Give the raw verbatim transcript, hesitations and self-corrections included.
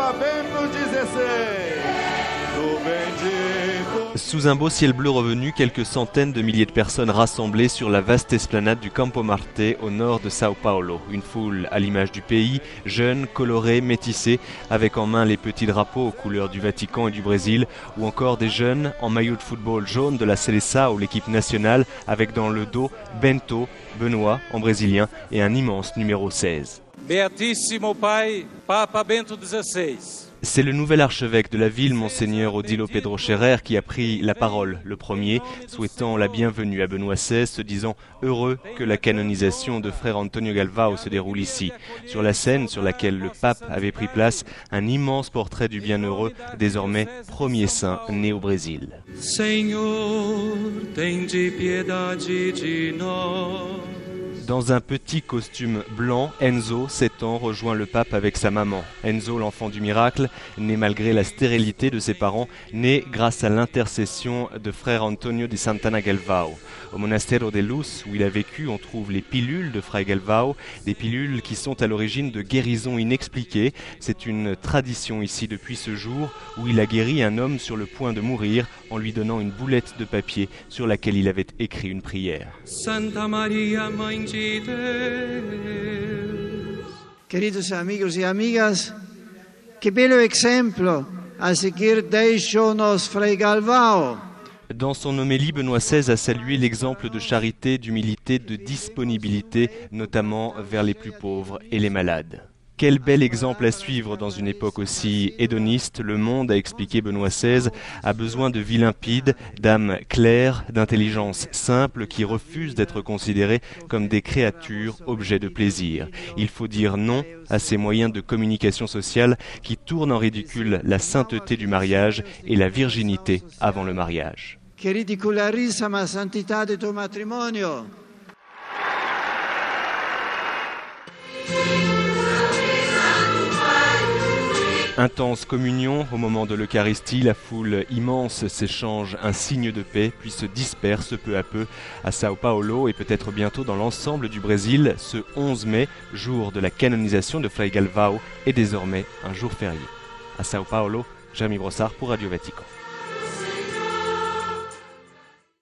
Papa Bento dezesseis, do bendito. Sous un beau ciel bleu revenu, quelques centaines de milliers de personnes rassemblées sur la vaste esplanade du Campo Marte au nord de Sao Paulo. Une foule à l'image du pays, jeune, colorée, métissée, avec en main les petits drapeaux aux couleurs du Vatican et du Brésil, ou encore des jeunes en maillot de football jaune de la Seleção, l'équipe nationale, avec dans le dos Bento, Benoît en brésilien, et un immense numéro seize. Beatissimo Pai, Papa Bento dezesseis. C'est le nouvel archevêque de la ville, Monseigneur Odilo Pedro Scherer, qui a pris la parole le premier, souhaitant la bienvenue à Benoît seize, se disant heureux que la canonisation de frère Antonio Galvão se déroule ici. Sur la scène sur laquelle le pape avait pris place, un immense portrait du bienheureux, désormais premier saint né au Brésil. Senhor, tende piedade de nós. Dans un petit costume blanc, Enzo, sept ans, rejoint le pape avec sa maman. Enzo, l'enfant du miracle, né malgré la stérilité de ses parents, né grâce à l'intercession de frère Antonio de Santana Galvão. Au Monasterio de Luz, où il a vécu, on trouve les pilules de frère Galvão, des pilules qui sont à l'origine de guérisons inexpliquées. C'est une tradition ici depuis ce jour où il a guéri un homme sur le point de mourir en lui donnant une boulette de papier sur laquelle il avait écrit une prière. Santa Maria, Mãe de Queridos amigos y amigas, que bello exemplo a seguir deixou-nos Frei Galvão. Dans son homélie, Benoît seize a salué l'exemple de charité, d'humilité, de disponibilité, notamment vers les plus pauvres et les malades. Quel bel exemple à suivre dans une époque aussi hédoniste. Le monde, a expliqué Benoît seize, a besoin de vies limpides, d'âmes claires, d'intelligence simple qui refusent d'être considérées comme des créatures objets de plaisir. Il faut dire non à ces moyens de communication sociale qui tournent en ridicule la sainteté du mariage et la virginité avant le mariage. Que ridicularizam a santità de tu matrimonio. Intense communion, au moment de l'Eucharistie, la foule immense s'échange un signe de paix, puis se disperse peu à peu à Sao Paulo et peut-être bientôt dans l'ensemble du Brésil. Ce onze mai, jour de la canonisation de Frei Galvão, est désormais un jour férié. À Sao Paulo, Jérémy Brossard pour Radio Vatican.